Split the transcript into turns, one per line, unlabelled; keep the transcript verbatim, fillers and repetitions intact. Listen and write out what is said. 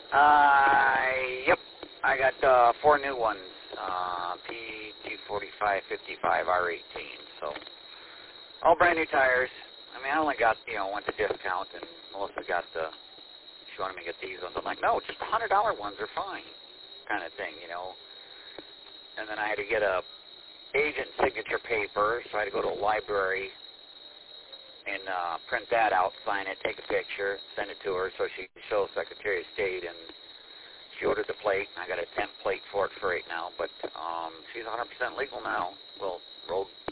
Uh, yep. I got uh, four new ones. Uh, P two forty-five fifty-five R eighteen. So all brand new tires. I mean, I only got, you know, went to discount, and Melissa got the, she wanted me to get these ones. I'm like, no, just one hundred dollar ones are fine, kind of thing, you know. And then I had to get a agent signature paper, so I had to go to a library and uh, print that out, sign it, take a picture, send it to her so she could show Secretary of State, and she ordered the plate. I got a temp plate for it for right now, but um, she's one hundred percent legal now. Well, rolled